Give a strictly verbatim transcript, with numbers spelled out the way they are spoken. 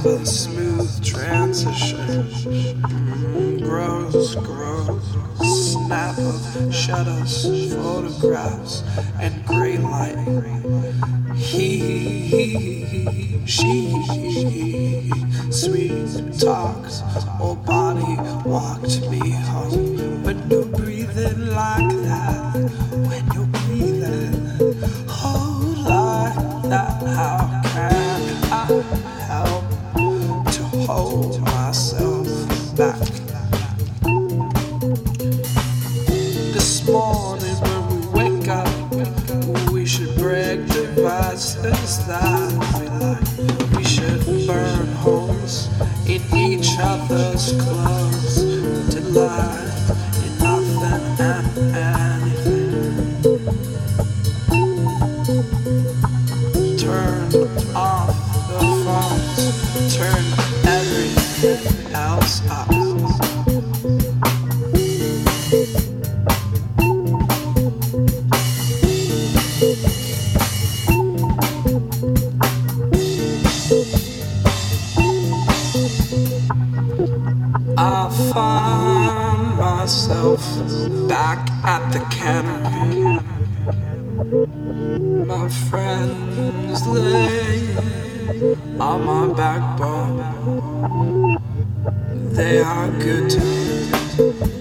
have a smooth transition. Mm, grows, grows, snap of shutters, photographs, and gray light. He, she, sweet talks, or body walked me home. When you're breathing like that, when you're breathing, hold like that, how can I help to hold myself back? This morning when we wake up, we should break devices that we like. We should burn holes in each other's clothes, delight in nothing and anything. Turn off the phones, turn everything else up. I find myself back at the canopy. My friends lay on my backbone. They are good to me.